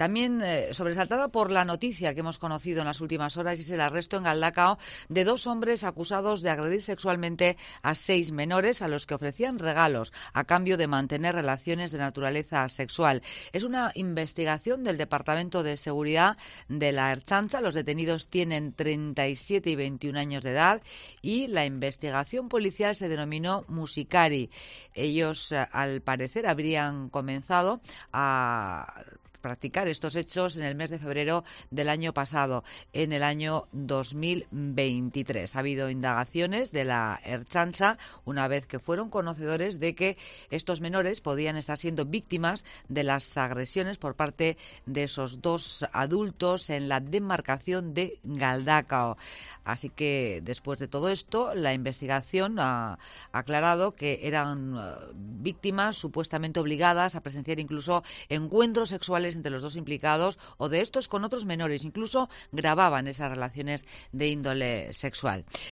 También sobresaltada por la noticia que hemos conocido en las últimas horas, y es el arresto en Galdakao de 2 hombres acusados de agredir sexualmente a 6 menores a los que ofrecían regalos a cambio de mantener relaciones de naturaleza sexual. Es una investigación del Departamento de Seguridad de la Ertzaintza. Los detenidos tienen 37 y 21 años de edad y la investigación policial se denominó Musicari. Ellos, al parecer, habrían comenzado a practicar estos hechos en el mes de febrero del año pasado, en el año 2023. Ha habido indagaciones de la Ertzaintza una vez que fueron conocedores de que estos menores podían estar siendo víctimas de las agresiones por parte de esos 2 adultos en la demarcación de Galdakao. Así que después de todo esto, la investigación ha aclarado que eran víctimas supuestamente obligadas a presenciar incluso encuentros sexuales entre los 2 implicados, o de estos con otros menores, incluso grababan esas relaciones de índole sexual.